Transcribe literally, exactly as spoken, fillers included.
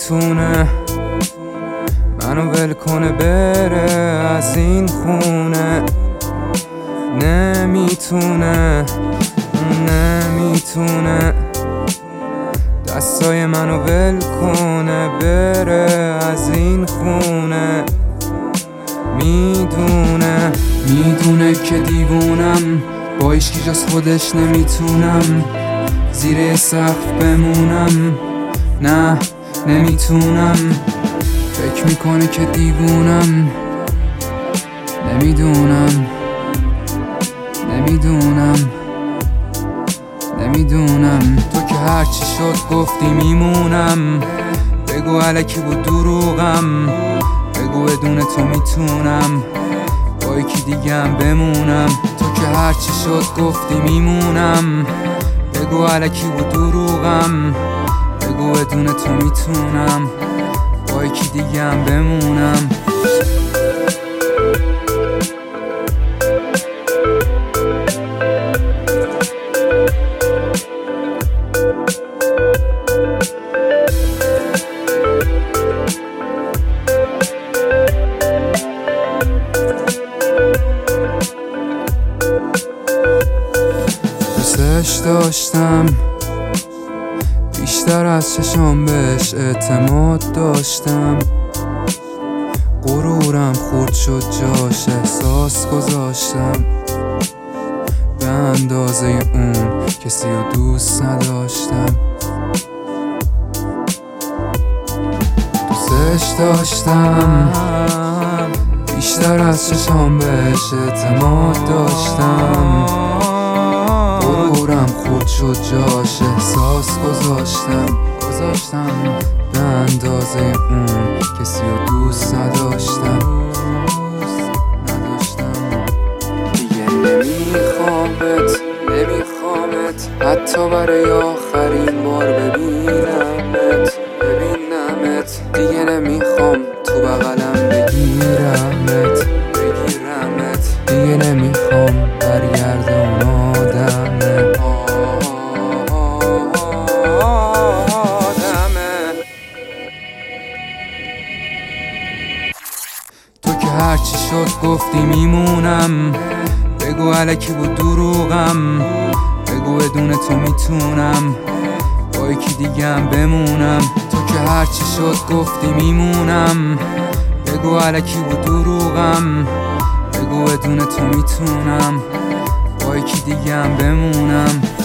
نمیتونه منو ول کنه بره از این خونه، نمیتونه نمیتونه دستای منو ول کنه بره از این خونه. میدونه میدونه که دیوونم، با هیچکی جز خودش نمیتونم زیر سقف بمونم، نه نمیتونم. فکر میکنه که دیوونم، نمیدونم نمیدونم نمیدونم. تو که هرچی شد گفتی میمونم، بگو الکی بود دروغم، بگو بدون تو میتونم با یکی دیگم بمونم. تو که هرچی شد گفتی میمونم، بگو الکی بود دروغم، بگو بدون تو میتونم با یکی دیگم بمونم. دوستش داشتم بیشتر از چشام، بهش اعتماد داشتم، غرورم خورد شد جاش، احساس گذاشتم به اندازه اون کسی رو دوست نداشتم. دوستش داشتم بیشتر از چشام، بهش اعتماد داشتم، غرورم خورد شد جاش، احساس گذاشتم گذاشتم به اندازه اون کسی رو دوست نداشتم نداشتم. دیگه نمیخوامت نمیخوامت حتی برای آخرین بار ببینمت ببینمت. دیگه نمیخوام تو بغلم بگیرمت بگیرمت. دیگه نمیخوام برگردم آدمه هرچی شد گفتی میمونم، بگو الکی بود دروغم، بگو بدون تو میتونم با یکی دیگم بمونم. تو که هرچی شد گفتی میمونم، بگو الکی بود دروغم، بگو بدون تو میتونم با یکی دیگم بمونم.